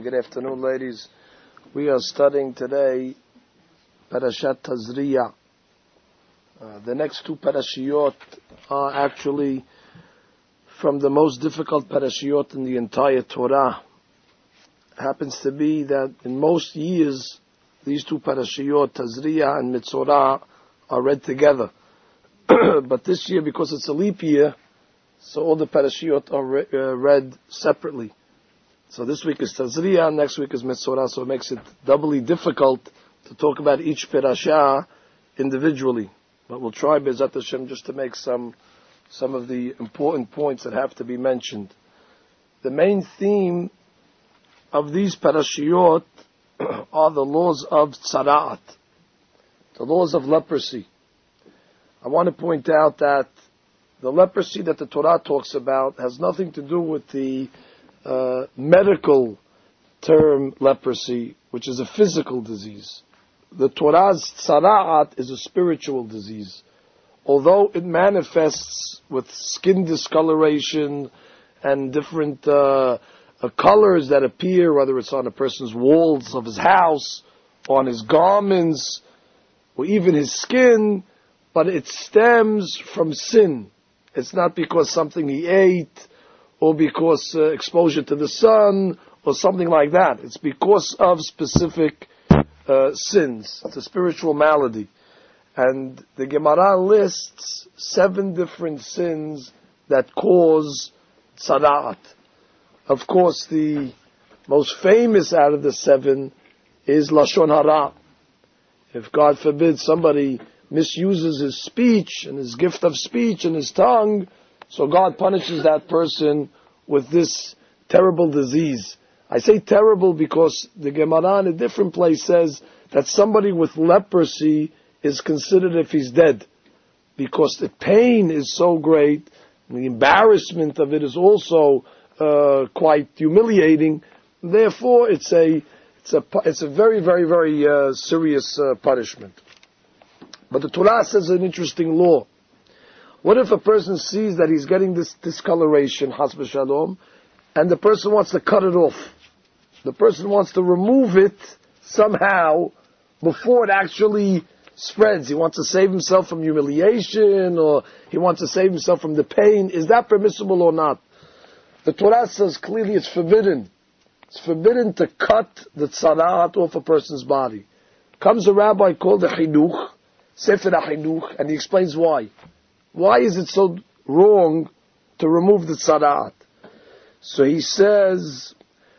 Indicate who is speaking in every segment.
Speaker 1: Good afternoon, ladies. We are studying today Parashat Tazria. The next two parashiyot are actually from the most difficult parashiyot in the entire Torah. It happens to be that in most years, these two parashiyot, Tazria and Mitzorah, are read together. But this year, because it's a leap year, so all the parashiyot are read separately. So this week is Tazria, next week is Mitzorah, so it makes it doubly difficult to talk about each parashah individually. But we'll try, Be'ezat Hashem, just to make some of the important points that have to be mentioned. The main theme of these parashiyot are the laws of tzara'at, the laws of leprosy. I want to point out that the leprosy that the Torah talks about has nothing to do with the medical term leprosy, which is a physical disease. The Torah's tzara'at is a spiritual disease. Although it manifests with skin discoloration and different colors that appear, whether it's on a person's walls of his house, on his garments, or even his skin, but it stems from sin. It's not because something he ate, or because exposure to the sun, or something like that. It's because of specific sins. It's a spiritual malady. And the Gemara lists 7 different sins that cause tzara'at. Of course, the most famous out of the 7 is Lashon Hara. If, God forbid, somebody misuses his speech and his gift of speech and his tongue, so God punishes that person with this terrible disease. I say terrible because the Gemara in a different place says that somebody with leprosy is considered if he's dead, because the pain is so great, and the embarrassment of it is also quite humiliating. Therefore, it's a very, very, very serious punishment. But the Torah says an interesting law. What if a person sees that he's getting this discoloration, has v'shalom, and the person wants to cut it off? The person wants to remove it somehow before it actually spreads. He wants to save himself from humiliation, or he wants to save himself from the pain. Is that permissible or not? The Torah says clearly it's forbidden. It's forbidden to cut the tzara'at off a person's body. Comes a rabbi called the Chinuch, Sefer HaChinuch, and he explains why. Why is it so wrong to remove the tzara'at? So he says,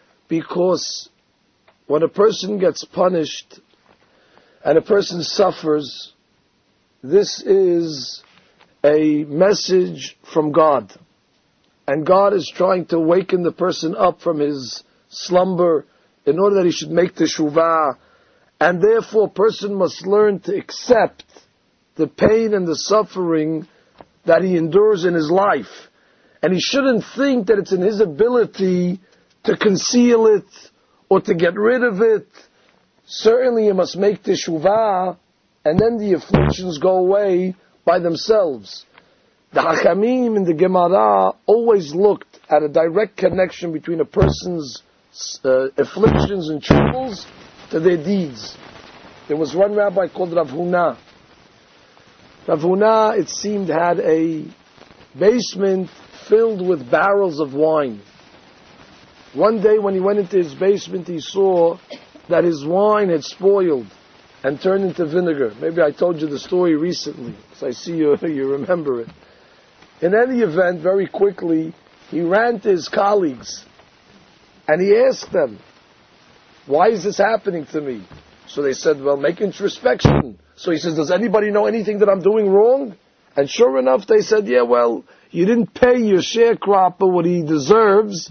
Speaker 1: because when a person gets punished and a person suffers, this is a message from God. And God is trying to waken the person up from his slumber in order that he should make teshuvah. And therefore, a person must learn to accept the pain and the suffering that he endures in his life. And he shouldn't think that it's in his ability to conceal it or to get rid of it. Certainly he must make teshuvah, and then the afflictions go away by themselves. The Hachamim in the Gemara always looked at a direct connection between a person's afflictions and troubles to their deeds. There was one rabbi called Rav Huna. Rav Huna, it seemed, had a basement filled with barrels of wine. One day when he went into his basement, he saw that his wine had spoiled and turned into vinegar. Maybe I told you the story recently, because I see you remember it. In any event, very quickly, he ran to his colleagues and he asked them, why is this happening to me? So they said, well, make introspection. So he says, does anybody know anything that I'm doing wrong? And sure enough, they said, yeah, well, you didn't pay your sharecropper what he deserves.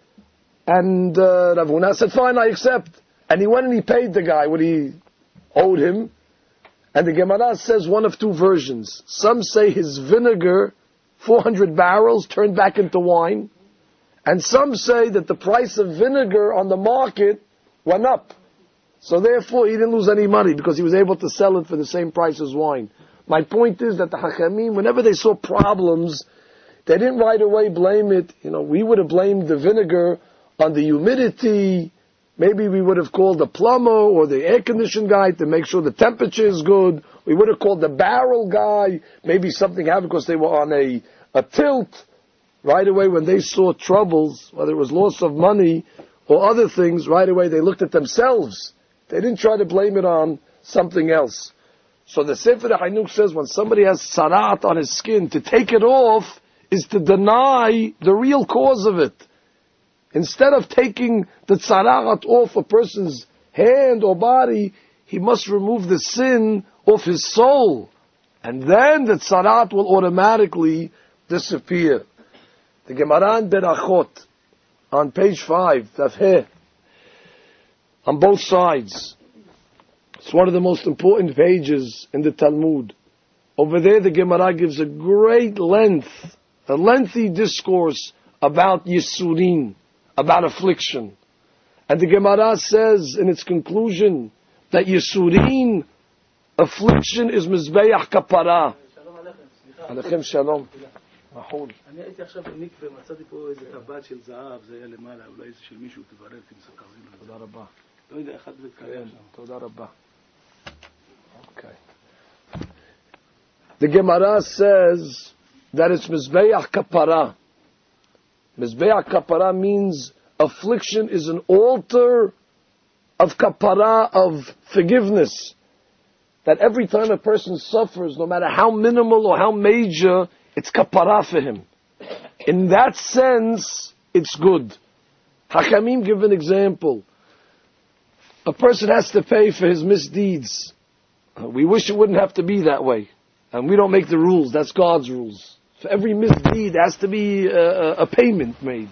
Speaker 1: And Rav Huna said, fine, I accept. And he went and he paid the guy what he owed him. And the Gemara says one of two versions. Some say his vinegar, 400 barrels, turned back into wine. And some say that the price of vinegar on the market went up. So therefore he didn't lose any money because he was able to sell it for the same price as wine. My point is that the Hachamim, whenever they saw problems, they didn't right away blame it. We would have blamed the vinegar on the humidity Maybe we would have called the plumber or the air conditioning guy to make sure the temperature is good. We would have called the barrel guy. Maybe something happened because they were on a tilt. Right away when they saw troubles, whether it was loss of money or other things, right away they looked at themselves. They didn't try to blame it on something else. So the Sefer HaChinuch says when somebody has sarat on his skin, to take it off is to deny the real cause of it. Instead of taking the sarat off a person's hand or body, he must remove the sin off his soul. And then the sarat will automatically disappear. The Gemara in Berachot, on page 5, Daf Heh, on both sides. It's one of the most important pages in the Talmud. Over there the Gemara gives a great length, a lengthy discourse about Yisurin, about affliction. And the Gemara says in its conclusion that Yisurin, affliction, is Mizbeach Kapara. Alechem Shalom.
Speaker 2: אני הייתי עכשיו במקווה, מצאתי פה איזה טבעת של זהב, זה היה למעלה, אולי זה של מישהו, תברר אם זה קרזים.
Speaker 1: תודה רבה.
Speaker 2: לא יודע, אחד וקיים שם.
Speaker 1: תודה רבה. Okay. The Gemara says that it's Mizbeach Kapara. Mizbeach Kapara means affliction is an altar of Kapara, of forgiveness. That every time a person suffers, no matter how minimal or how major, it's kapara for him. In that sense, it's good. Hakamim give an example. A person has to pay for his misdeeds. We wish it wouldn't have to be that way. And we don't make the rules. That's God's rules. For every misdeed, there has to be a payment made.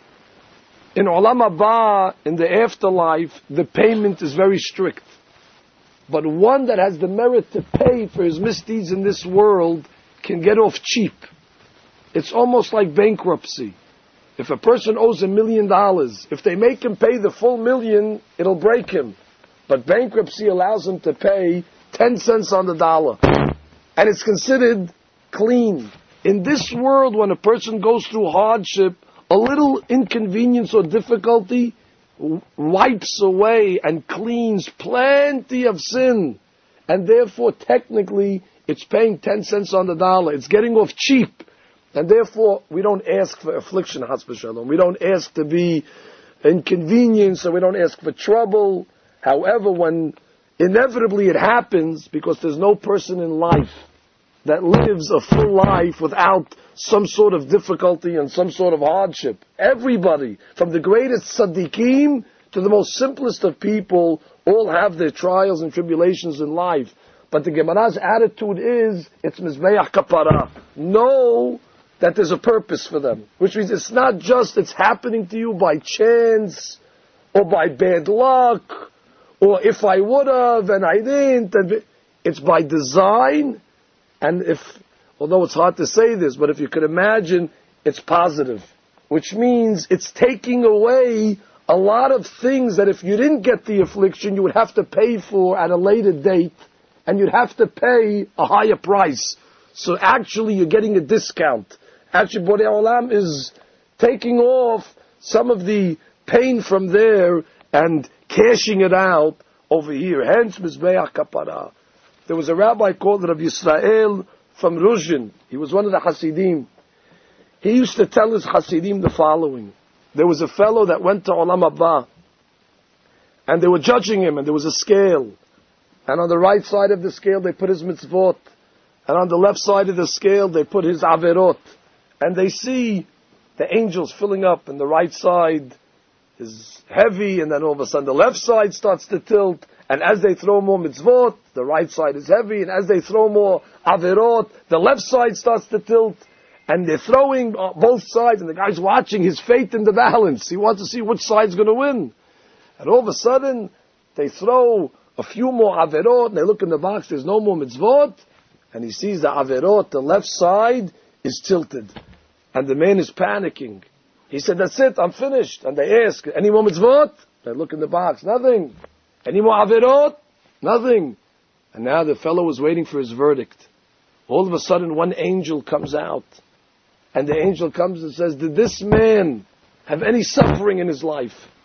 Speaker 1: In Olam Haba, in the afterlife, the payment is very strict. But one that has the merit to pay for his misdeeds in this world can get off cheap. It's almost like bankruptcy. If a person owes $1 million, if they make him pay the full $1 million, it'll break him. But bankruptcy allows him to pay 10 cents on the dollar. And it's considered clean. In this world, when a person goes through hardship, a little inconvenience or difficulty wipes away and cleans plenty of sin. And therefore, technically, it's paying 10 cents on the dollar. It's getting off cheap. And therefore, we don't ask for affliction, Chas v'Shalom. We don't ask to be inconvenienced, and we don't ask for trouble. However, when inevitably it happens, because there's no person in life that lives a full life without some sort of difficulty and some sort of hardship. Everybody, from the greatest tzaddikim to the most simplest of people, all have their trials and tribulations in life. But the Gemara's attitude is, it's Mizbeach Kapara. Know that there's a purpose for them. Which means it's not just it's happening to you by chance, or by bad luck, or if I would have and I didn't. It's by design, and although it's hard to say this, but if you could imagine, it's positive. Which means it's taking away a lot of things that if you didn't get the affliction, you would have to pay for at a later date, and you'd have to pay a higher price. So actually you're getting a discount. Actually Borei Olam is taking off some of the pain from there and cashing it out over here. Hence Mizbeach Kapara. There was a rabbi called Rav Yisrael from Ruzhin. He was one of the Hasidim. He used to tell his Hasidim the following. There was a fellow that went to Olam Haba, and they were judging him, and there was a scale. And on the right side of the scale, they put his mitzvot. And on the left side of the scale, they put his averot. And they see the angels filling up, and the right side is heavy, and then all of a sudden the left side starts to tilt. And as they throw more mitzvot, the right side is heavy. And as they throw more averot, the left side starts to tilt. And they're throwing both sides, and the guy's watching his fate in the balance. He wants to see which side's going to win. And all of a sudden, they throw a few more averot, and they look in the box, there's no more mitzvot, and he sees the averot, the left side is tilted. And the man is panicking. He said, that's it, I'm finished. And they ask, any more mitzvot? They look in the box, nothing. Any more averot? Nothing. And now the fellow is waiting for his verdict. All of a sudden, one angel comes out. And the angel comes and says, did this man have any suffering in his life?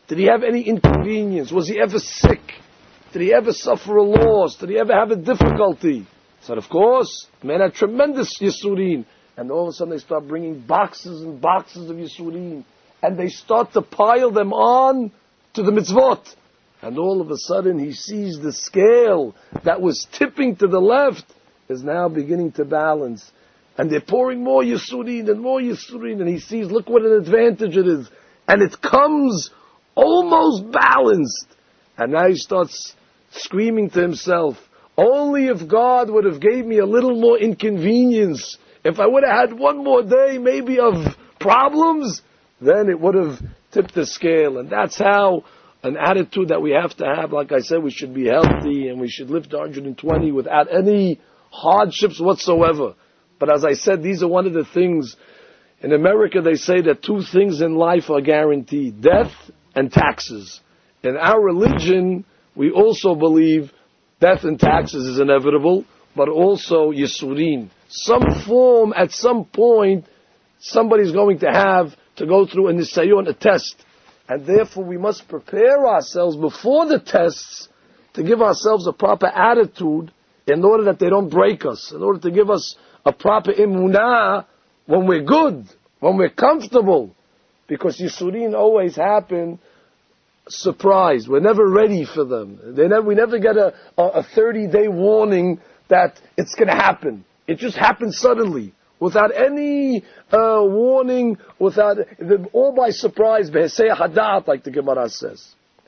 Speaker 1: Did he have any inconvenience? Was he ever sick? Did he ever suffer a loss? Did he ever have a difficulty? So of course, the man had tremendous Yisurin. And all of a sudden they start bringing boxes and boxes of Yisurin. And they start to pile them on to the mitzvot. And all of a sudden he sees the scale that was tipping to the left is now beginning to balance. And they're pouring more Yisurin and more Yisurin. And he sees, look what an advantage it is. And it comes almost balanced. And now he starts screaming to himself, only if God would have gave me a little more inconvenience, if I would have had one more day maybe of problems, then it would have tipped the scale. And that's how an attitude that we have to have. Like I said, we should be healthy and we should live to 120 without any hardships whatsoever. But as I said, these are one of the things. In America they say that two things in life are guaranteed, death and taxes. In our religion, we also believe death and taxes is inevitable, but also Yisurin. Some form, at some point, somebody's going to have to go through a nisayon, a test. And therefore we must prepare ourselves before the tests to give ourselves a proper attitude in order that they don't break us, in order to give us a proper imunah when we're good, when we're comfortable. Because Yisurin always happen surprised. We're never ready for them. We never get a 30-day warning that it's going to happen. It just happens suddenly, without any warning, all by surprise, behesei hadat, like the Gemara says.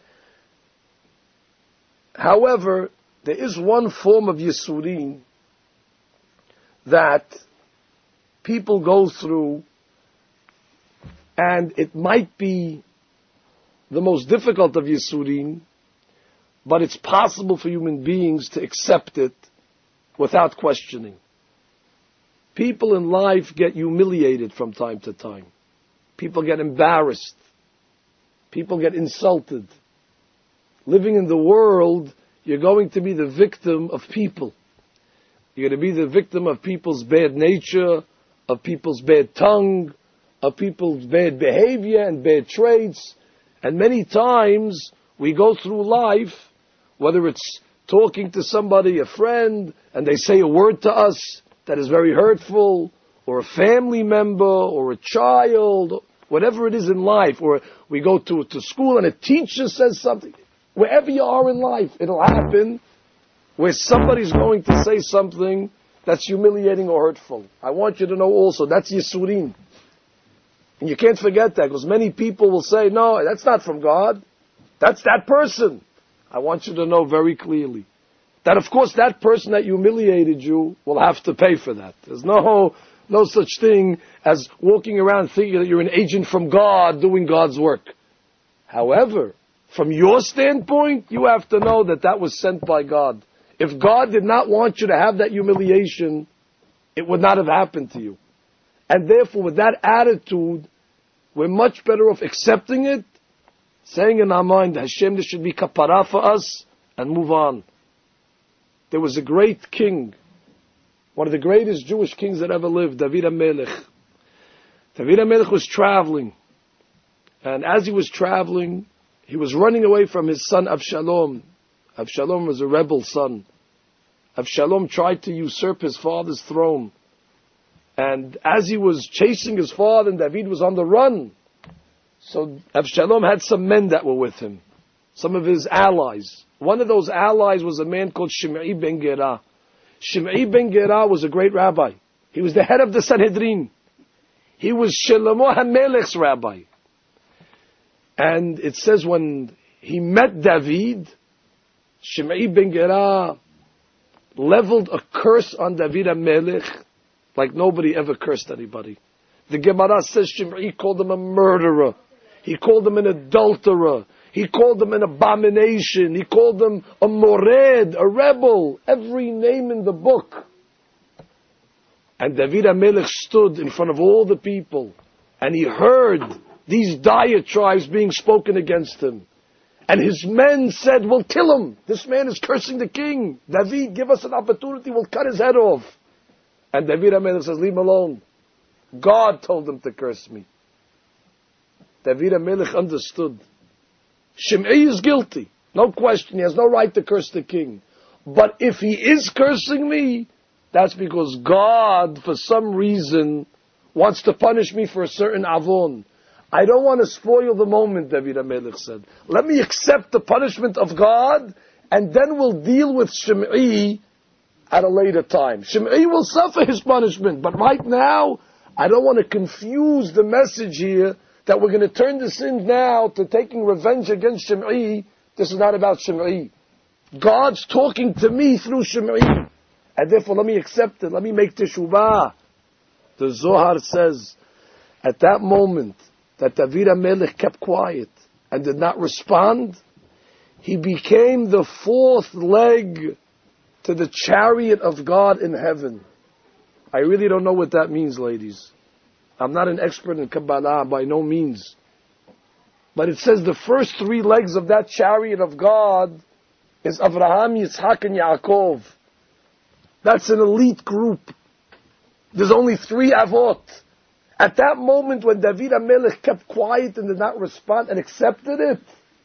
Speaker 1: However, there is one form of Yisurin that people go through, and it might be the most difficult of Yisurin, but it's possible for human beings to accept it without questioning. People in life get humiliated from time to time. People get embarrassed. People get insulted. Living in the world, you're going to be the victim of people. You're going to be the victim of people's bad nature, of people's bad tongue, of people's bad behavior and bad traits. And many times we go through life, whether it's talking to somebody, a friend, and they say a word to us that is very hurtful, or a family member, or a child, whatever it is in life, or we go to school and a teacher says something. Wherever you are in life, it'll happen where somebody's going to say something that's humiliating or hurtful. I want you to know also, that's Yisurin. And you can't forget that, because many people will say, no, that's not from God. That's that person. I want you to know very clearly that, of course, that person that humiliated you will have to pay for that. There's no such thing as walking around thinking that you're an agent from God doing God's work. However, from your standpoint, you have to know that that was sent by God. If God did not want you to have that humiliation, it would not have happened to you. And therefore, with that attitude, we're much better off accepting it, saying in our mind, Hashem, this should be kapara for us, and move on. There was a great king, one of the greatest Jewish kings that ever lived, David HaMelech. David HaMelech was traveling, and as he was traveling, he was running away from his son Avshalom. Avshalom was a rebel son. Avshalom tried to usurp his father's throne. And as he was chasing his father, and David was on the run, so Avshalom had some men that were with him, some of his allies. One of those allies was a man called Shimei ben Gera. Shimei ben Gera was a great rabbi. He was the head of the Sanhedrin. He was Shlomo HaMelech's rabbi. And it says when he met David, Shimei ben Gera leveled a curse on David HaMelech like nobody ever cursed anybody. The Gemara says Shimei called him a murderer. He called him an adulterer. He called him an abomination. He called him a mored, a rebel. Every name in the book. And David HaMelech stood in front of all the people, and he heard these diatribes being spoken against him. And his men said, we'll kill him. This man is cursing the king. David, give us an opportunity. We'll cut his head off. And David HaMelech says, leave him alone. God told him to curse me. David HaMelech understood Shimei is guilty. No question. He has no right to curse the king. But if he is cursing me, that's because God, for some reason, wants to punish me for a certain avon. I don't want to spoil the moment, David HaMelech said. Let me accept the punishment of God, and then we'll deal with Shimei at a later time. Shimei will suffer his punishment, but right now, I don't want to confuse the message here that we're going to turn this in now to taking revenge against Shimei. This is not about Shimei. God's talking to me through Shimei. And therefore, let me accept it. Let me make teshuvah. The Zohar says, at that moment that David HaMelech kept quiet and did not respond, he became the fourth leg to the chariot of God in heaven. I really don't know what that means, ladies. I'm not an expert in Kabbalah, by no means. But it says the first three legs of that chariot of God is Avraham, Yitzhak, and Yaakov. That's an elite group. There's only three avot. At that moment when David HaMelech kept quiet and did not respond and accepted it,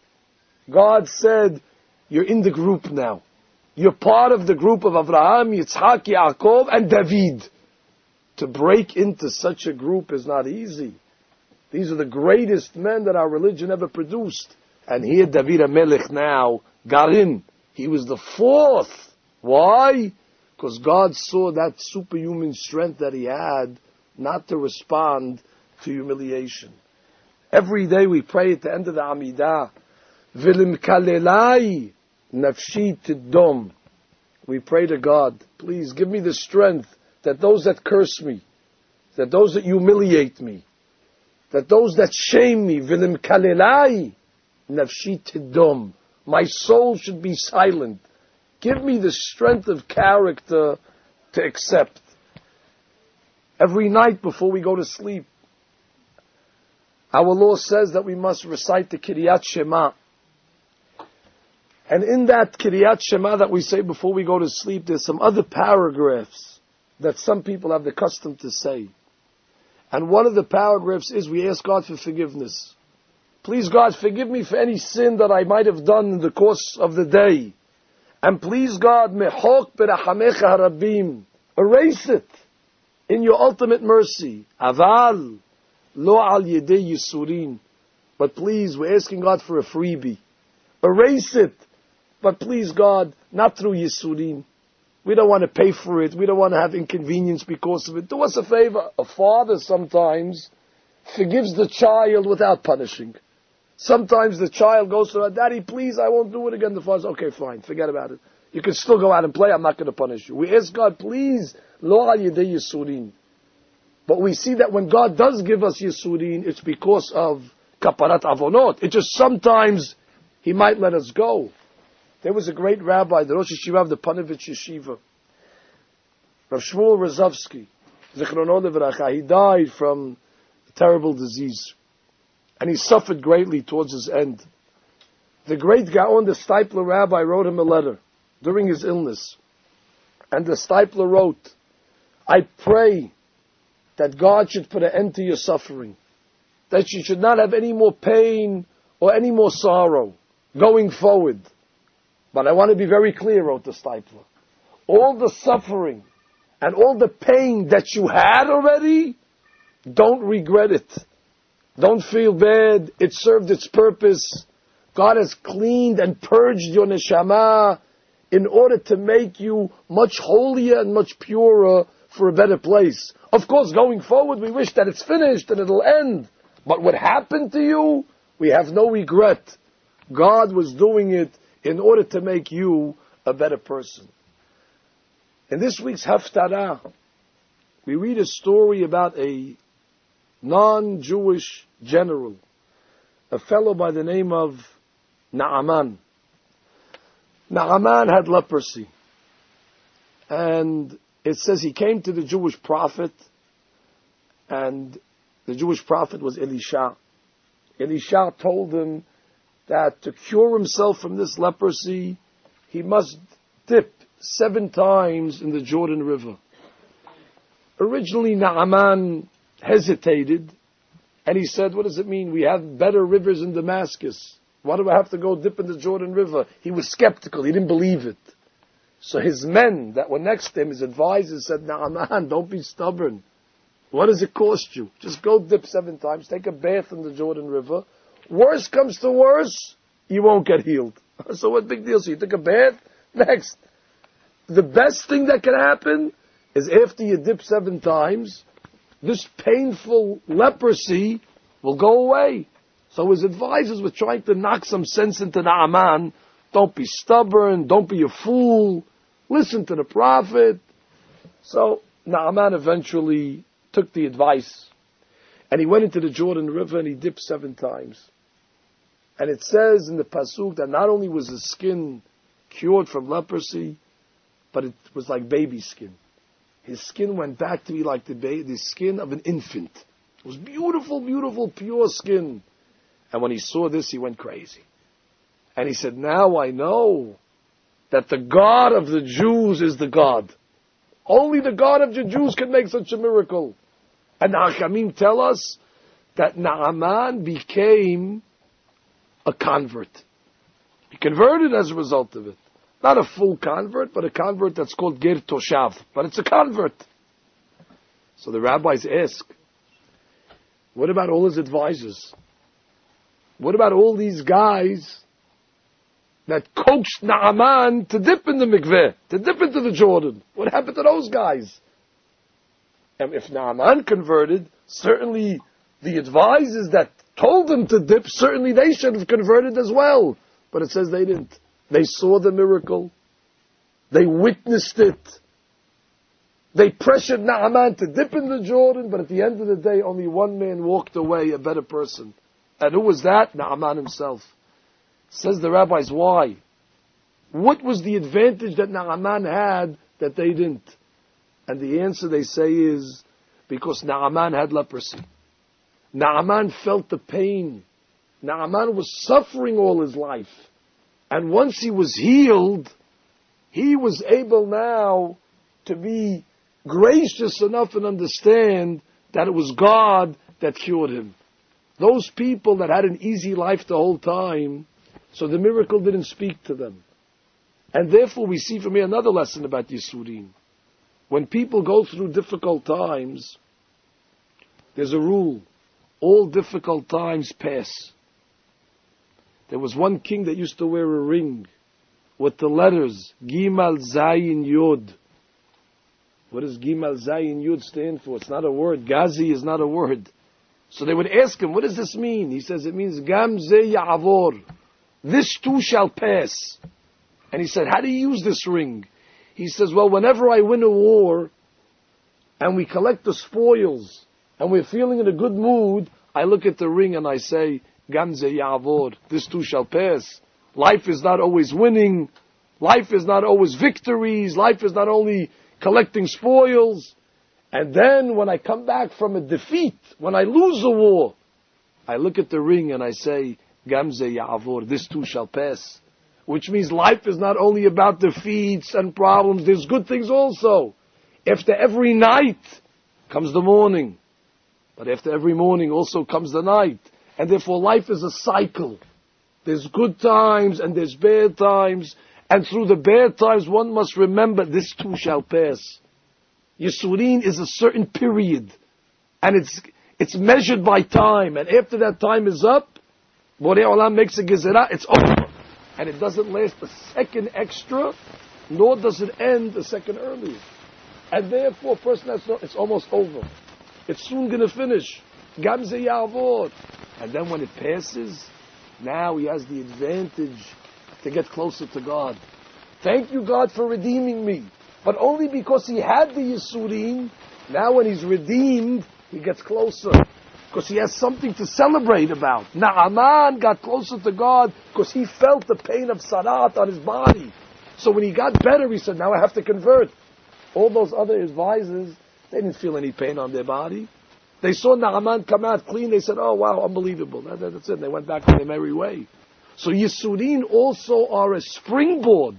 Speaker 1: God said, you're in the group now. You're part of the group of Avraham, Yitzhak, Yaakov, and David. To break into such a group is not easy. These are the greatest men that our religion ever produced. And here David HaMelech now got in. He was the fourth. Why? Because God saw that superhuman strength that he had not to respond to humiliation. Every day we pray at the end of the Amidah, Vilim kalelai nafshi tiddom. We pray to God, please give me the strength that those that curse me, that those that humiliate me, that those that shame me, Vilim kalelai nafshi tiddom. My soul should be silent. Give me the strength of character to accept. Every night before we go to sleep, our law says that we must recite the Kiryat Shema. And in that Kiryat Shema that we say before we go to sleep, there's some other paragraphs that some people have the custom to say. And one of the paragraphs is we ask God for forgiveness. Please God, forgive me for any sin that I might have done in the course of the day. And please God, mehok berachamecha harabim, erase it in your ultimate mercy. Aval, lo al yedei yisurin. But please, we're asking God for a freebie. Erase it. But please God, not through yisurin. We don't want to pay for it. We don't want to have inconvenience because of it. Do us a favor. A father sometimes forgives the child without punishing. Sometimes the child goes to her, Daddy, please, I won't do it again. The father says, okay, fine, forget about it. You can still go out and play, I'm not going to punish you. We ask God, please, lo al yedei yisurin. But we see that when God does give us yisurin, it's because of kaparat avonot. It just sometimes He might let us go. There was a great rabbi, the Rosh Yeshiva of the Panovich Yeshiva, Rav Shmuel Rozovsky, Zichrono Livracha. He died from a terrible disease. And he suffered greatly towards his end. The great Gaon, the Steipler rabbi, wrote him a letter during his illness. And the Steipler wrote, I pray that God should put an end to your suffering. That you should not have any more pain or any more sorrow going forward. But I want to be very clear, wrote the Steipler. All the suffering and all the pain that you had already, don't regret it. Don't feel bad. It served its purpose. God has cleaned and purged your neshama in order to make you much holier and much purer for a better place. Of course, going forward, we wish that it's finished and it'll end. But what happened to you, we have no regret. God was doing it in order to make you a better person. In this week's Haftarah, we read a story about a non-Jewish general, a fellow by the name of Naaman. Naaman had leprosy. And it says he came to the Jewish prophet, and the Jewish prophet was Elisha. Elisha told him that to cure himself from this leprosy, he must dip 7 times in the Jordan River. Originally, Naaman hesitated, and he said, what does it mean? We have better rivers in Damascus. Why do I have to go dip in the Jordan River? He was skeptical. He didn't believe it. So his men that were next to him, his advisors, said, Naaman, don't be stubborn. What does it cost you? Just go dip 7 times, take a bath in the Jordan River. Worst comes to worst, you won't get healed. So what big deal? So you took a bath? Next. The best thing that can happen is after you dip 7 times, this painful leprosy will go away. So his advisors were trying to knock some sense into Naaman. Don't be stubborn. Don't be a fool. Listen to the prophet. So Naaman eventually took the advice. And he went into the Jordan River and he dipped 7 times. And it says in the Pasuk that not only was his skin cured from leprosy, but it was like baby skin. His skin went back to be like the skin of an infant. It was beautiful, beautiful, pure skin. And when he saw this, he went crazy. And he said, now I know that the God of the Jews is the God. Only the God of the Jews can make such a miracle. And the Hakamim tell us that Naaman became a convert. He converted as a result of it. Not a full convert, but a convert that's called Ger Toshav. But it's a convert. So the rabbis ask, what about all his advisors? What about all these guys that coaxed Naaman to dip in the mikveh, to dip into the Jordan? What happened to those guys? And if Naaman converted, certainly the advisors that told him to dip, certainly they should have converted as well. But it says they didn't. They saw the miracle. They witnessed it. They pressured Naaman to dip in the Jordan, but at the end of the day, only one man walked away, a better person. And who was that? Naaman himself. Says the rabbis, why? What was the advantage that Naaman had that they didn't? And the answer they say is, because Naaman had leprosy. Naaman felt the pain. Naaman was suffering all his life. And once he was healed, he was able now to be gracious enough and understand that it was God that cured him. Those people that had an easy life the whole time, so the miracle didn't speak to them. And therefore we see from here another lesson about Yisurim. When people go through difficult times, there's a rule. All difficult times pass. There was one king that used to wear a ring with the letters Gimal Zayin Yod. What does Gimal Zayin Yod stand for? It's not a word. Gazi is not a word. So they would ask him, what does this mean? He says, it means Gam Ze Ya'avor. This too shall pass. And he said, how do you use this ring? He says, well, whenever I win a war and we collect the spoils and we're feeling in a good mood, I look at the ring and I say, Gam Ze Ya'avor. This too shall pass. Life is not always winning. Life is not always victories. Life is not only collecting spoils. And then when I come back from a defeat, when I lose a war, I look at the ring and I say, Gam Ze Ya'avor. This too shall pass. Which means life is not only about defeats and problems. There's good things also. After every night comes the morning. But after every morning also comes the night. And therefore life is a cycle. There's good times and there's bad times. And through the bad times one must remember this too shall pass. Yisurin is a certain period. And it's measured by time. And after that time is up, Borei Olam makes a gezerah, it's over. And it doesn't last a second extra, nor does it end a second earlier. And therefore a person has to know it's almost over. It's soon going to finish. Gam Ze Ya'avor. And then when it passes, now he has the advantage to get closer to God. Thank you, God, for redeeming me. But only because he had the Yisurim, now when he's redeemed, he gets closer. Because he has something to celebrate about. Naaman got closer to God because he felt the pain of Sarat on his body. So when he got better, he said, now I have to convert. All those other advisors, they didn't feel any pain on their body. They saw Naaman come out clean. They said, oh, wow, unbelievable. That's it. They went back on their merry way. So Yisurim also are a springboard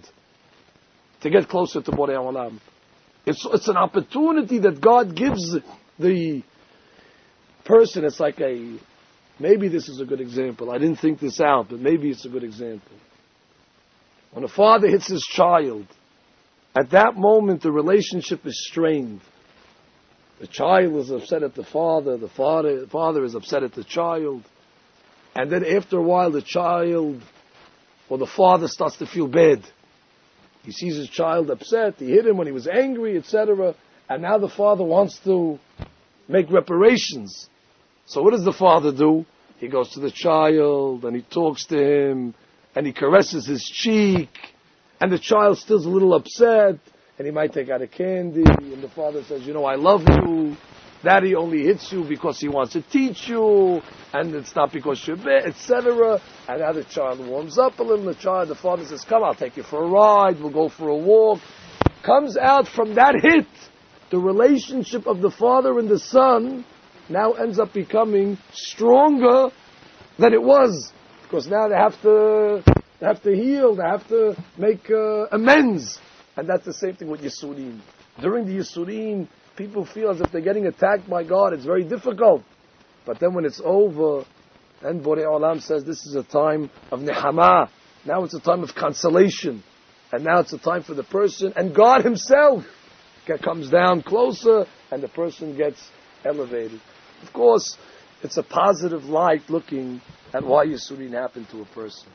Speaker 1: to get closer to Borei Olam. It's an opportunity that God gives the person. It's like a Maybe this is a good example. I didn't think this out, but maybe it's a good example. When a father hits his child, at that moment the relationship is strained. The child is upset at the father is upset at the child, and then after a while the child or the father starts to feel bad. He sees his child upset, he hit him when he was angry, etc., and now the father wants to make reparations. So what does the father do? He goes to the child and he talks to him and he caresses his cheek, and the child still's a little upset, and he might take out a candy, and the father says, I love you. Daddy only hits you because he wants to teach you, and it's not because you're bad, etc. And now the child warms up a little. The father says, come, I'll take you for a ride, we'll go for a walk. Comes out from that hit, the relationship of the father and the son now ends up becoming stronger than it was, because now they have to heal, they have to make amends. And that's the same thing with Yisurim. During the Yisurim, people feel as if they're getting attacked by God. It's very difficult. But then when it's over, and Borei Olam says this is a time of nehama. Now it's a time of consolation. And now it's a time for the person, and God Himself comes down closer, and the person gets elevated. Of course, it's a positive light looking at why Yisurim happened to a person.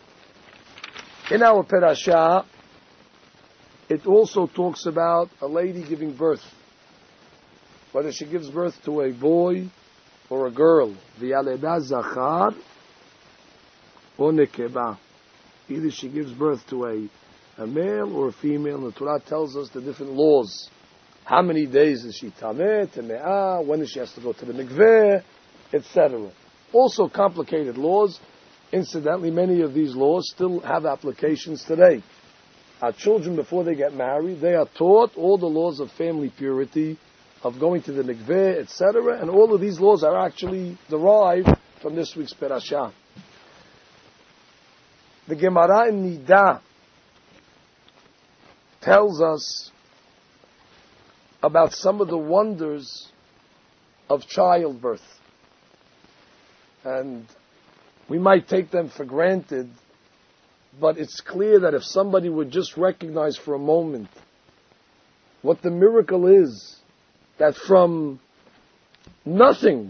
Speaker 1: In our Perashah, it also talks about a lady giving birth. Whether she gives birth to a boy or a girl. V'yaleda zachar or nekeba. Either she gives birth to a male or a female. And the Torah tells us the different laws. How many days is she tameh, teme'ah, when does she has to go to the mikveh, etc. Also complicated laws. Incidentally, many of these laws still have applications today. Our children, before they get married, they are taught all the laws of family purity, of going to the mikveh, etc. And all of these laws are actually derived from this week's Perashah. The Gemara in Nidah tells us about some of the wonders of childbirth. And we might take them for granted, but it's clear that if somebody would just recognize for a moment what the miracle is, that from nothing,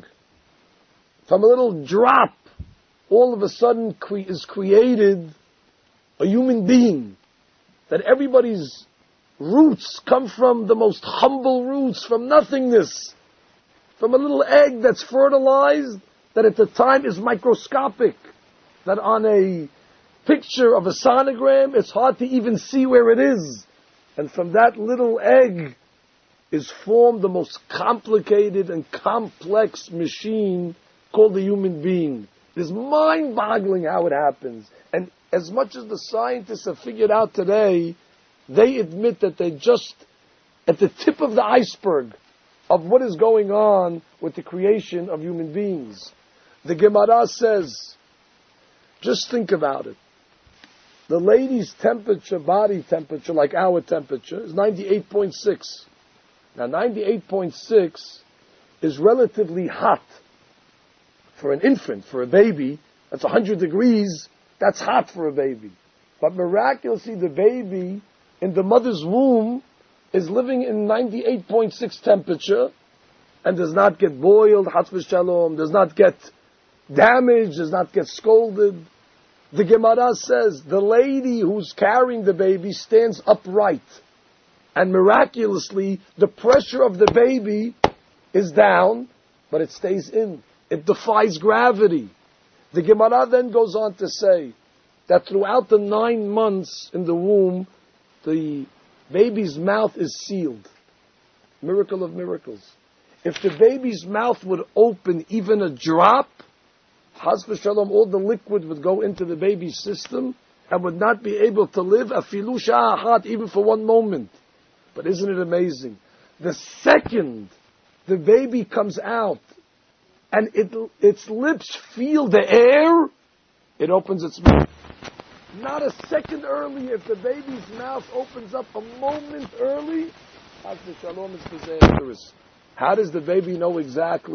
Speaker 1: from a little drop, all of a sudden is created a human being, that everybody's roots come from the most humble roots, from nothingness, from a little egg that's fertilized, that at the time is microscopic, that on a picture of a sonogram, it's hard to even see where it is. And from that little egg is formed the most complicated and complex machine called the human being. It is mind-boggling how it happens. And as much as the scientists have figured out today, they admit that they're just at the tip of the iceberg of what is going on with the creation of human beings. The Gemara says, just think about it. The lady's temperature, body temperature, like our temperature, is 98.6. Now 98.6 is relatively hot for an infant, for a baby. That's 100 degrees. That's hot for a baby. But miraculously, the baby in the mother's womb is living in 98.6 temperature and does not get boiled, Hatz v'Shalom, does not get damaged, does not get scolded. The Gemara says the lady who's carrying the baby stands upright, and miraculously the pressure of the baby is down, but it stays in. It defies gravity. The Gemara then goes on to say that throughout the 9 months in the womb, the baby's mouth is sealed. Miracle of miracles. If the baby's mouth would open even a drop, Chas v'Shalom, all the liquid would go into the baby's system and would not be able to live afilu sha'ah achat, even for 1 moment. But isn't it amazing? The second the baby comes out and its lips feel the air, it opens its mouth. Not a second early. If the baby's mouth opens up a moment early, Chas v'Shalom, it's disastrous. How does the baby know exactly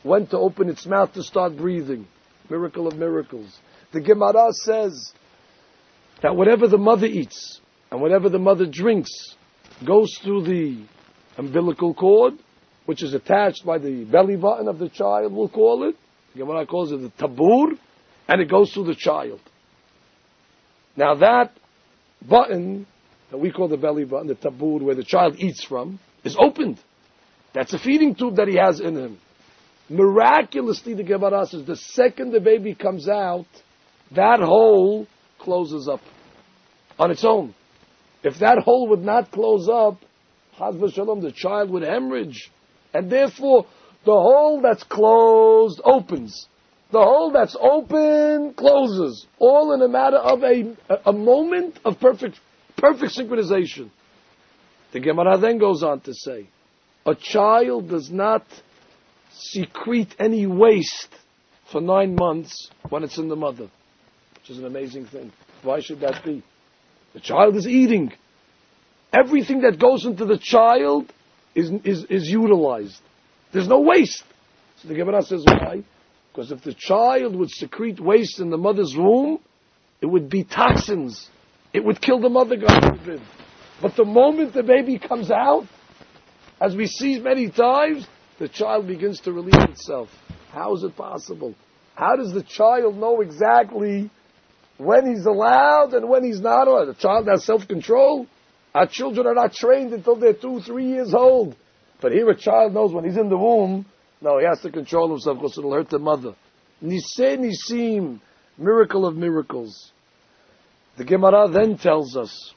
Speaker 1: when to open its mouth to start breathing. Miracle of miracles. The Gemara says that whatever the mother eats and whatever the mother drinks goes through the umbilical cord, which is attached by the belly button of the child, we'll call it. The Gemara calls it the tabur, and it goes through the child. Now that button that we call the belly button, the tabur, where the child eats from, is opened. That's a feeding tube that he has in him. Miraculously, the Gemara says, the second the baby comes out, that hole closes up on its own. If that hole would not close up, Chas v'shalom, the child would hemorrhage. And therefore, the hole that's closed opens. The hole that's open closes. All in a matter of a moment of perfect synchronization. The Gemara then goes on to say, a child does not secrete any waste for 9 months when it's in the mother, which is an amazing thing. Why should that be? The child is eating. Everything that goes into the child is utilized. There's no waste. So the Gemara says why? Because if the child would secrete waste in the mother's womb, it would be toxins. It would kill the mother, God forbid. But the moment the baby comes out, as we see many times, the child begins to release itself. How is it possible? How does the child know exactly when he's allowed and when he's not allowed? The child has self-control. Our children are not trained until they're 2-3 years old. But here a child knows when he's in the womb, no, he has to control himself because it'll hurt the mother. Niseh Nisim, miracle of miracles. The Gemara then tells us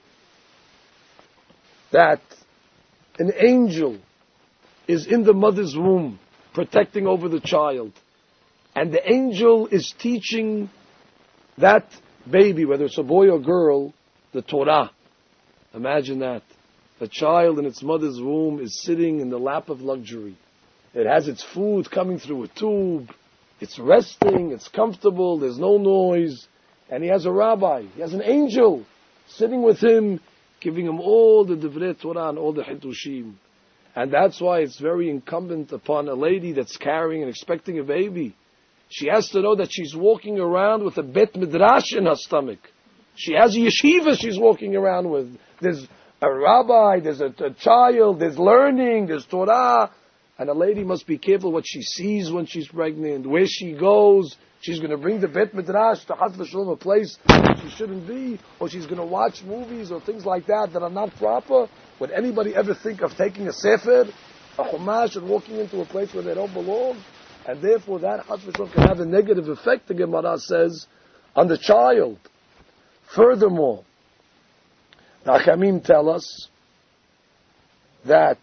Speaker 1: that an angel is in the mother's womb protecting over the child. And the angel is teaching that baby, whether it's a boy or girl, the Torah. Imagine that. The child in its mother's womb is sitting in the lap of luxury. It has its food coming through a tube. It's resting. It's comfortable. There's no noise. And he has a rabbi. He has an angel sitting with him, giving him all the Divrei Torah and all the Hiddushim. And that's why it's very incumbent upon a lady that's carrying and expecting a baby. She has to know that she's walking around with a Bet Midrash in her stomach. She has a yeshiva she's walking around with. There's a rabbi, there's a child, there's learning, there's Torah. And a lady must be careful what she sees when she's pregnant, where she goes. She's going to bring the Bet Midrash to Chas v'Shalom, a place she shouldn't be, or she's going to watch movies or things like that are not proper. Would anybody ever think of taking a sefer, a chumash, and walking into a place where they don't belong? And therefore that Chas v'Shalom can have a negative effect, the Gemara says, on the child. Furthermore, the Achamim tell us that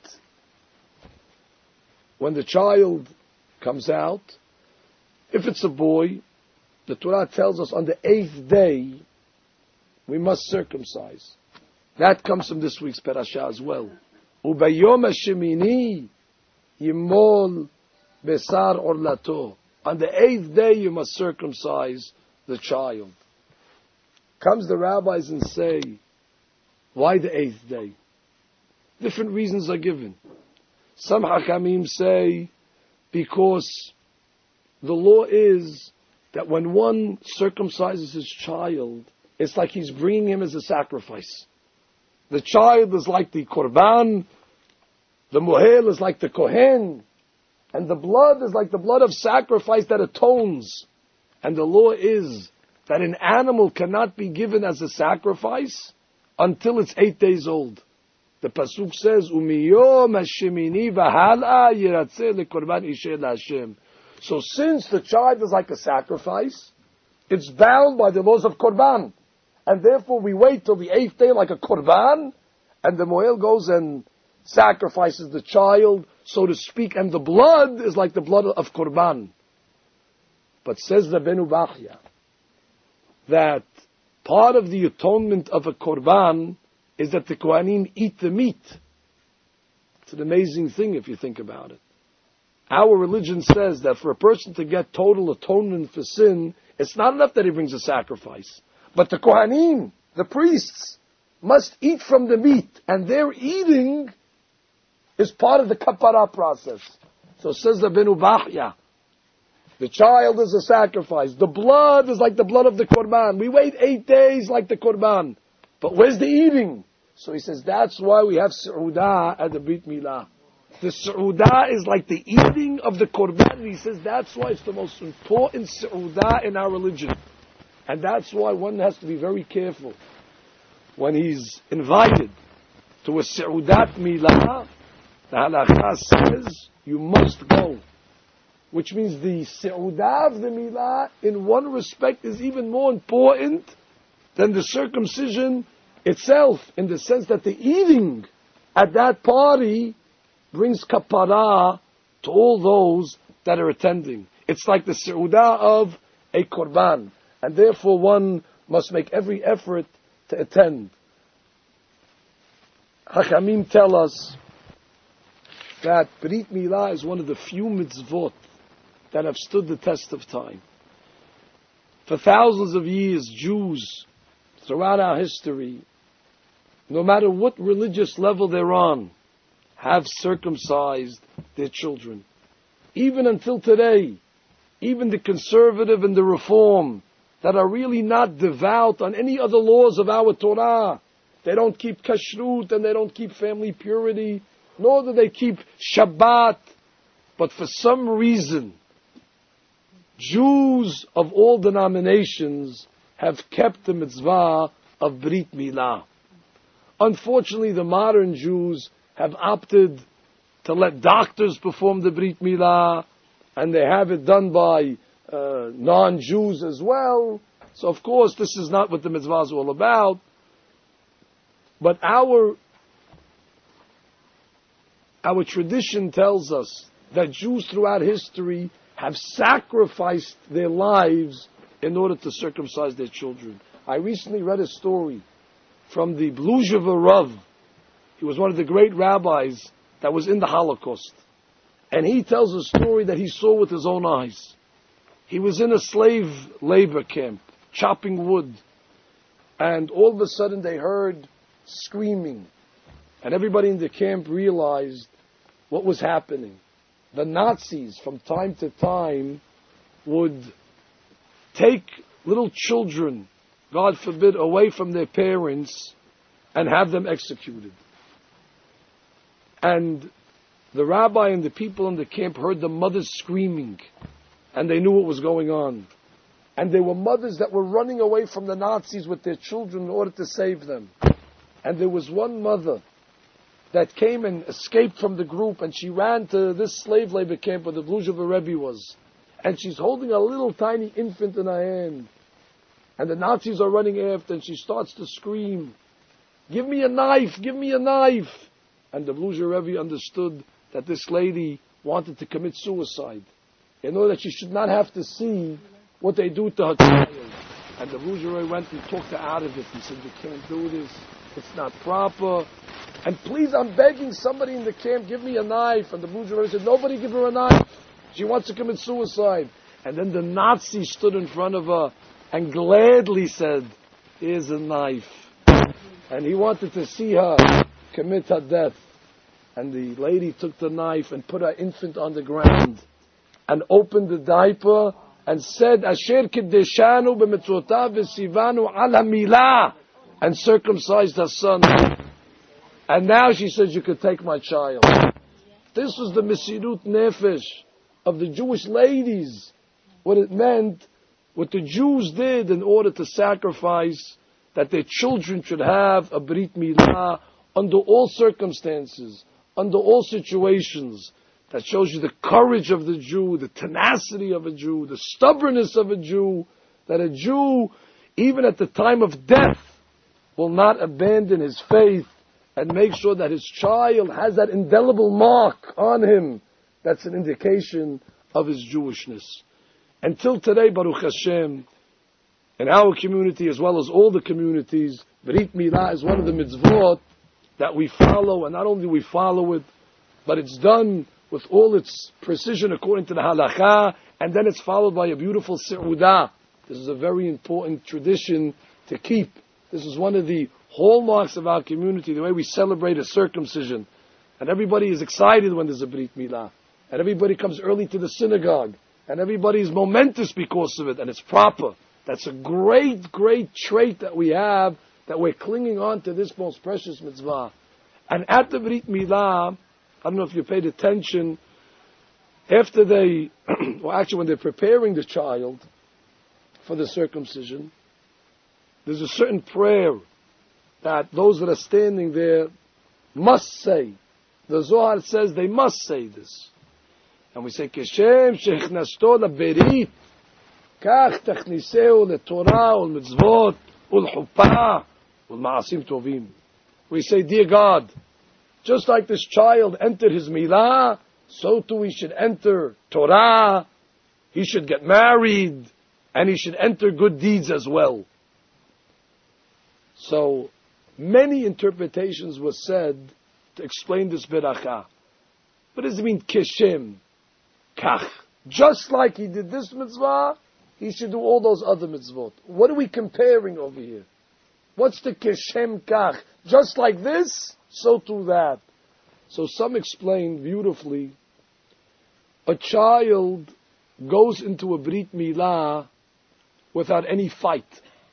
Speaker 1: when the child comes out, if it's a boy, the Torah tells us on the 8th day, we must circumcise. That comes from this week's parasha as well. Ubayom hashemini yimol besar orlato. On the 8th day, you must circumcise the child. Comes the rabbis and say, why the 8th day? Different reasons are given. Some Hakamim say, because the law is that when one circumcises his child, it's like he's bringing him as a sacrifice. The child is like the korban, the mohel is like the kohen, and the blood is like the blood of sacrifice that atones. And the law is that an animal cannot be given as a sacrifice until it's 8 days old. The pasuk says, "Umiyom hashemini v'hal'a yiratzeh lekorban isher laHashem." So since the child is like a sacrifice, it's bound by the laws of korban, and therefore we wait till the 8th day like a korban, and the moel goes and sacrifices the child, so to speak, and the blood is like the blood of korban. But says Rabbeinu Bachya that part of the atonement of a korban is that the Kohanim eat the meat. It's an amazing thing if you think about it. Our religion says that for a person to get total atonement for sin, it's not enough that he brings a sacrifice. But the Kohanim, the priests, must eat from the meat, and their eating is part of the kapara process. So says the Rabbeinu Bachya, The child is a sacrifice. The blood is like the blood of the Korban. We wait 8 days like the Korban. But where's the eating? So he says, that's why we have Su'udah at the Brit Milah. The Su'udah is like the eating of the Korban. And he says, that's why it's the most important Su'udah in our religion. And that's why one has to be very careful. When he's invited to a Su'udat Milah, the halakha says, you must go. Which means the Su'udah of the Milah, in one respect, is even more important than the circumcision itself, in the sense that the eating at that party brings kapara to all those that are attending. It's like the Su'udah of a Korban. And therefore one must make every effort to attend. Hachamim tell us that Brit Milah is one of the few mitzvot that have stood the test of time. For thousands of years, Jews throughout our history, no matter what religious level they're on, have circumcised their children. Even until today, even the conservative and the reform that are really not devout on any other laws of our Torah, they don't keep kashrut and they don't keep family purity, nor do they keep Shabbat. But for some reason, Jews of all denominations have kept the mitzvah of Brit Milah. Unfortunately, the modern Jews have opted to let doctors perform the Brit Milah, and they have it done by non-Jews as well. So of course this is not what the mitzvah is all about. But our tradition tells us that Jews throughout history have sacrificed their lives in order to circumcise their children. I recently read a story from the Bluzhever Rav. He was one of the great rabbis that was in the Holocaust. And he tells a story that he saw with his own eyes. He was in a slave labor camp, chopping wood. And all of a sudden they heard screaming. And everybody in the camp realized what was happening. The Nazis, from time to time, would take little children, God forbid, away from their parents and have them executed. And the rabbi and the people in the camp heard the mothers screaming, and they knew what was going on. And there were mothers that were running away from the Nazis with their children in order to save them. And there was one mother that came and escaped from the group, and she ran to this slave labor camp where the Bluzhever Rebbe was. And she's holding a little tiny infant in her hand. And the Nazis are running after, and she starts to scream, "Give me a knife, give me a knife." And the Bluzhever Rebbe understood that this lady wanted to commit suicide in order that she should not have to see what they do to her child. And the Bluzhever Rebbe went and talked her out of it and said, "You can't do this, it's not proper. And please, I'm begging somebody in the camp, give me a knife." And the Bluzhever Rebbe said, "Nobody give her a knife. She wants to commit suicide." And then the Nazi stood in front of her and gladly said, "Here's a knife." And he wanted to see her commit her death. And the lady took the knife and put her infant on the ground and opened the diaper and said, "Asher kiddeshanu b'mitzvotav v'sivanu ala milah," and circumcised her son. And now she says, "You could take my child." This was the Mesirut Nefesh of the Jewish ladies, what it meant, what the Jews did in order to sacrifice that their children should have a Brit Milah under all circumstances, under all situations. That shows you the courage of the Jew, the tenacity of a Jew, the stubbornness of a Jew, that a Jew, even at the time of death, will not abandon his faith and make sure that his child has that indelible mark on him. That's an indication of his Jewishness. Until today, Baruch Hashem, in our community as well as all the communities, Brit Milah is one of the mitzvot that we follow, and not only do we follow it, but it's done with all its precision according to the halakha, and then it's followed by a beautiful Su'udah. This is a very important tradition to keep. This is one of the hallmarks of our community, the way we celebrate a circumcision. And everybody is excited when there's a Brit Milah. And everybody comes early to the synagogue. and everybody's momentous because of it, and it's proper. That's a great, great trait that we have, that we're clinging on to this most precious mitzvah. And at the Brit Milah, I don't know if you paid attention, after they, well actually when they're preparing the child for the circumcision, there's a certain prayer that those that are standing there must say. The Zohar says they must say this. And we say, Keshem shechnasto leberit, kach tachniseu letorah ulmitzvot ulchupah ulmaasim tovim. We say, dear God, just like this child entered his milah, so too he should enter Torah, he should get married, and he should enter good deeds as well. So, many interpretations were said to explain this beracha. What does it mean, keshem? Kach. Just like he did this mitzvah, he should do all those other mitzvot. What are we comparing over here? What's the keshem kach? Just like this, so too that. So some explain beautifully, a child goes into a brit milah without any fight.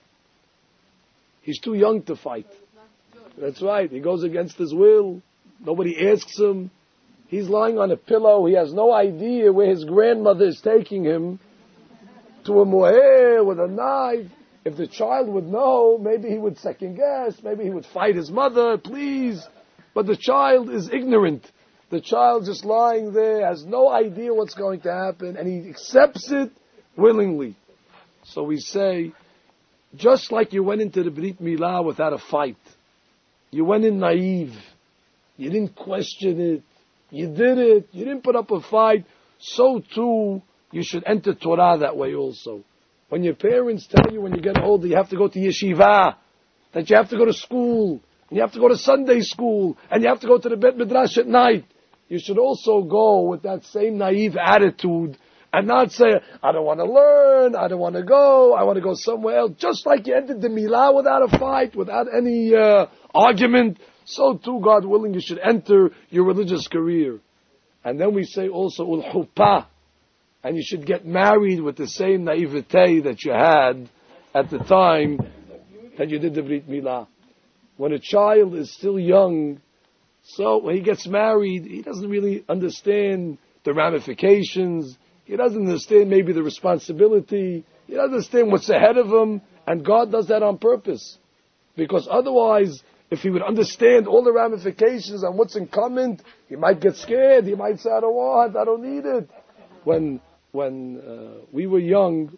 Speaker 1: He's too young to fight. That's right. He goes against his will. Nobody asks him. He's lying on a pillow. He has no idea where his grandmother is taking him to a moher with a knife. If the child would know, maybe he would second guess. Maybe he would fight his mother, please. But the child is ignorant. The child just lying there, has no idea what's going to happen, and he accepts it willingly. So we say, just like you went into the Brit Milah without a fight, you went in naive, you didn't question it, you did it, you didn't put up a fight, so too you should enter Torah that way also. When your parents tell you when you get older you have to go to yeshiva, that you have to go to school, and you have to go to Sunday school, and you have to go to the Bet Midrash at night, you should also go with that same naive attitude and not say, I don't want to learn, I don't want to go, I want to go somewhere else. Just like you entered the Milah without a fight, without any argument, so too, God willing, you should enter your religious career. And then we say also, Ul-Hupah, and you should get married with the same naivete that you had at the time that you did the Brit Milah. When a child is still young, so when he gets married, he doesn't really understand the ramifications. He doesn't understand maybe the responsibility. He doesn't understand what's ahead of him. And God does that on purpose. Because otherwise, if he would understand all the ramifications and what's in common, he might get scared. He might say, I don't need it. When we were young,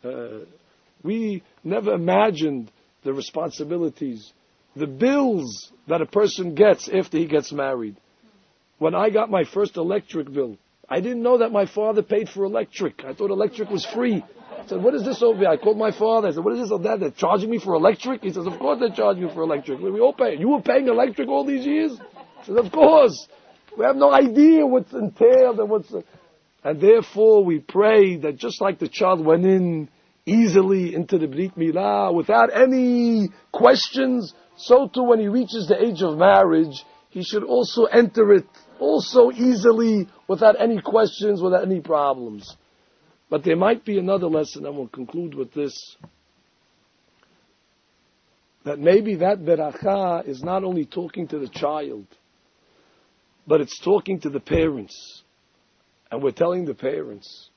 Speaker 1: we never imagined the responsibilities, the bills that a person gets after he gets married. When I got my first electric bill, I didn't know that my father paid for electric. I thought electric was free. I said, what is this over here? I called my father. I said, what is this or that? They're charging me for electric? He says, of course they're charging you for electric. We all pay. You were paying electric all these years? I said, of course. We have no idea what's entailed and and therefore we pray that just like the child went in easily into the Brit Milah without any questions, so too when he reaches the age of marriage, he should also enter it also easily without any questions, without any problems. But there might be another lesson, and we'll conclude with this, that maybe that beracha is not only talking to the child, but it's talking to the parents. And we're telling the parents,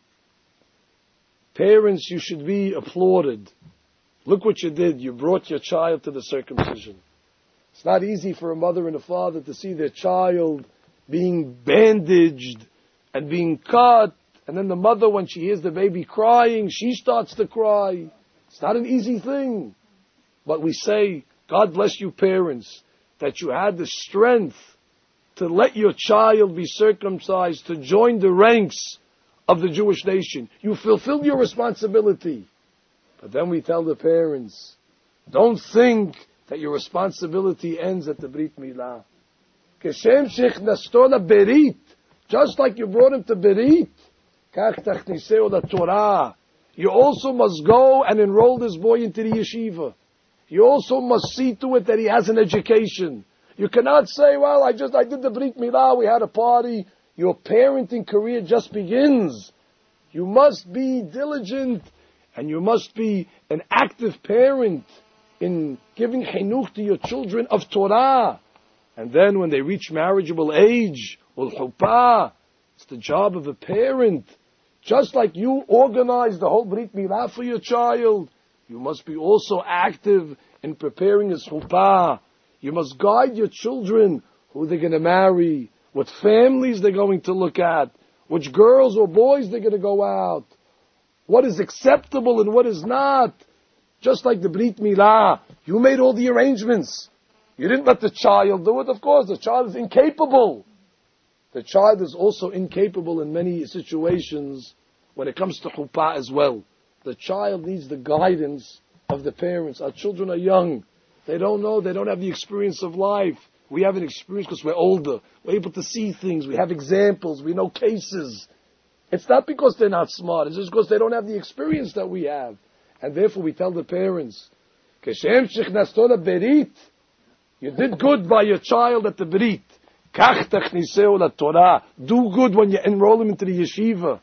Speaker 1: you should be applauded. Look what you did. You brought your child to the circumcision. It's not easy for a mother and a father to see their child being bandaged and being cut. And then the mother, when she hears the baby crying, she starts to cry. It's not an easy thing. But we say, God bless you parents, that you had the strength to let your child be circumcised, to join the ranks of the Jewish nation. You fulfilled your responsibility. But then we tell the parents, don't think that your responsibility ends at the Brit Milah. Keshem shechnasto leberit, just like you brought him to Berit, kach tachniseu leTorah. You also must go and enroll this boy into the yeshiva. You also must see to it that he has an education. You cannot say, well, I did the Brit Milah, we had a party. Your parenting career just begins. You must be diligent and you must be an active parent in giving chinuch to your children of Torah. And then when they reach marriageable age, ul-hupah, it's the job of a parent. Just like you organize the whole Brit Milah for your child, you must be also active in preparing his hupah. You must guide your children who they're going to marry, what families they're going to look at, which girls or boys they're going to go out, what is acceptable and what is not. Just like the Brit Milah, you made all the arrangements. You didn't let the child do it. Of course, the child is incapable. The child is also incapable in many situations when it comes to hupah as well. The child needs the guidance of the parents. Our children are young. They don't know. They don't have the experience of life. We have an experience because we're older. We're able to see things. We have examples. We know cases. It's not because they're not smart. It's just because they don't have the experience that we have. And therefore we tell the parents, you did good by your child at the Brit. Do good when you enroll him into the yeshiva.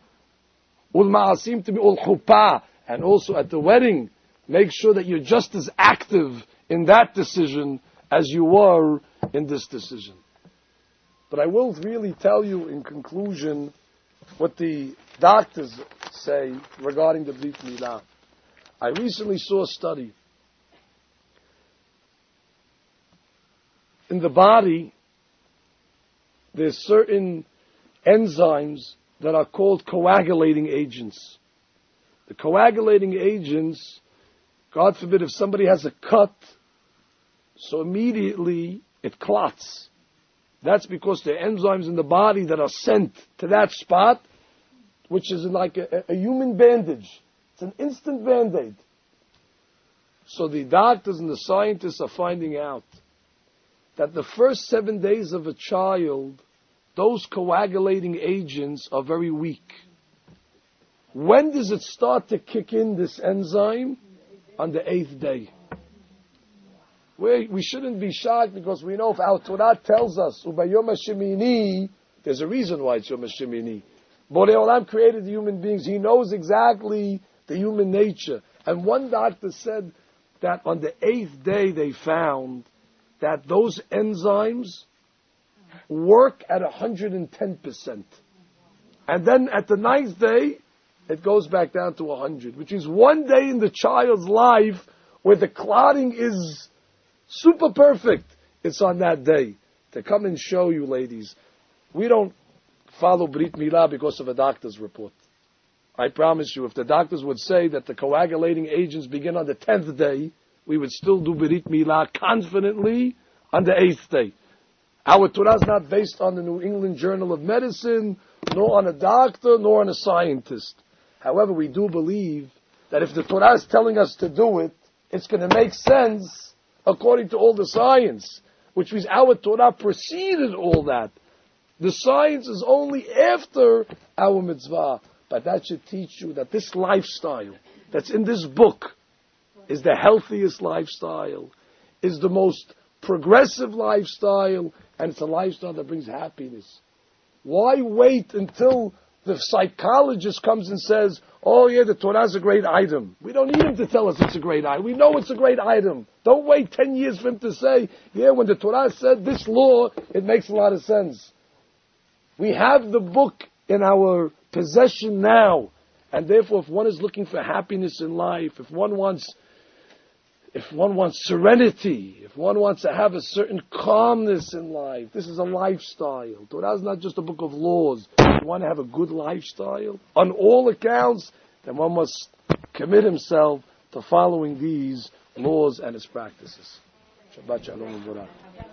Speaker 1: And also at the wedding, make sure that you're just as active in that decision as you were in this decision. But I will really tell you in conclusion what the doctors say regarding the Brit Milah. I recently saw a study. In the body, there's certain enzymes that are called coagulating agents. The coagulating agents, God forbid, if somebody has a cut, so immediately it clots. That's because there are enzymes in the body that are sent to that spot, which is like a human bandage. It's an instant Band-Aid. So the doctors and the scientists are finding out that the first 7 days of a child, those coagulating agents are very weak. When does it start to kick in, this enzyme? On the 8th day. We shouldn't be shocked because we know if our Torah tells us, Ubayom HaShemini, there's a reason why it's Yom HaShemini. Borei Olam created the human beings. He knows exactly the human nature. And one doctor said that on the 8th day they found that those enzymes work at 110%. And then at the 9th day, it goes back down to 100, which is 1 day in the child's life where the clotting is super perfect. It's on that day. To come and show you, ladies, we don't follow Brit Milah because of a doctor's report. I promise you, if the doctors would say that the coagulating agents begin on the 10th day, we would still do Brit Milah confidently on the 8th day. Our Torah is not based on the New England Journal of Medicine, nor on a doctor, nor on a scientist. However, we do believe that if the Torah is telling us to do it, it's going to make sense according to all the science, which means our Torah preceded all that. The science is only after our mitzvah. But that should teach you that this lifestyle that's in this book is the healthiest lifestyle, is the most progressive lifestyle, and it's a lifestyle that brings happiness. Why wait until the psychologist comes and says, oh yeah, the Torah is a great item? We don't need him to tell us it's a great item. We know it's a great item. Don't wait 10 years for him to say, yeah, when the Torah said this law, it makes a lot of sense. We have the book in our possession now, and therefore if one is looking for happiness in life, if one wants serenity, if one wants to have a certain calmness in life, this is a lifestyle. Torah is not just a book of laws. If you want to have a good lifestyle on all accounts, then one must commit himself to following these laws and its practices. Shabbat Shalom and Barak.